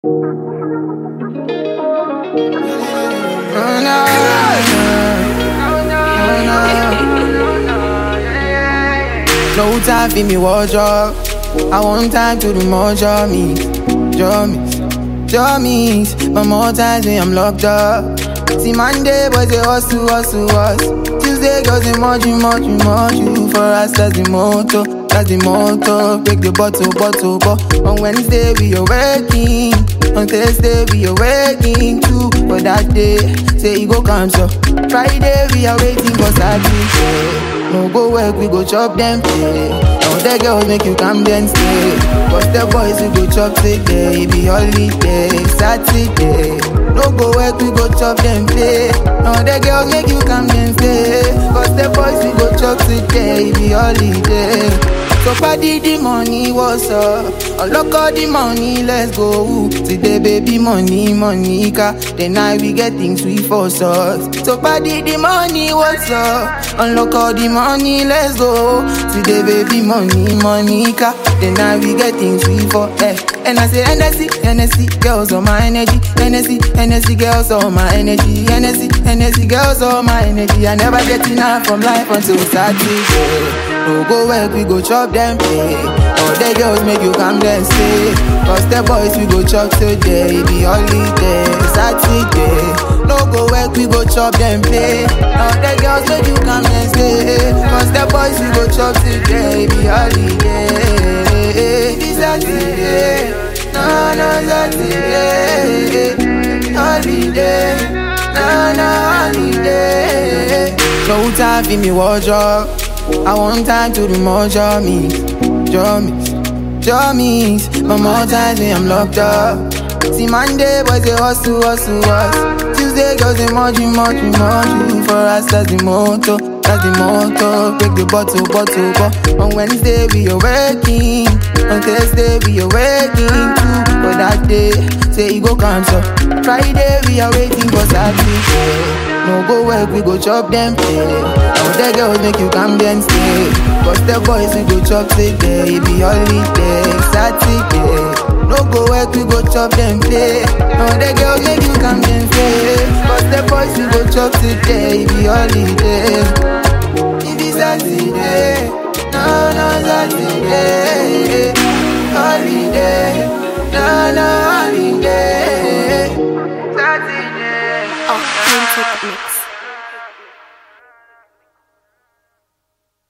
No time for me wardrobe. I want time to do more jammies. But more times when I'm locked up. See Monday boys they hustle. Tuesday girls they much you. For us that's the motto. Break the bottle. On Wednesday we are working. On Thursday we are working too. But that day, say you go come so. Friday we are waiting for Saturday. No go work, we go chop them pay. Now the girls make you come then stay. Cause the boys we go chop today. Be holiday, Saturday. No go work, we go chop them pay. Now the girls make you come then stay. Cause the boys we go chop today. Be holiday. So party the money, what's up? Unlock all the money, let's go. Today baby money, car. The night we get things we force us. So party the money, what's up? Unlock all the money, let's go. Today baby money, car. The night we get things we for And I say Hennessy, girls on my energy. Hennessy, girls on my energy. Hennessy, girls on my energy. I never get enough from life until Saturday. No go work, we go chop them pay. All the girls make you come then stay. Cause the boys we go chop today. Be holiday, Saturday. No go work, we go chop them pay. All the girls make you come then stay. Cause the boys we go chop today. Be holiday, be Saturday. No, Saturday. Holiday, no, holiday. No time for me wardrobe. I want time to do more jammies. But more times when I'm locked up. See Monday boys they hustle. Tuesday girls they much you. For us that's the motto. Break the bottle. On Wednesday we are working. On Thursday we are working too. But that day, say you go cancel. Friday we are waiting for Saturday. No go work, we go chop them pay. Now the girls make you come then stay. Cause the boys we go chop today. Be holiday, Saturday. No go work, we go chop them pay. Now the girls make you come then stay. Cause the boys we go chop today. Be holiday, it be Saturday. No,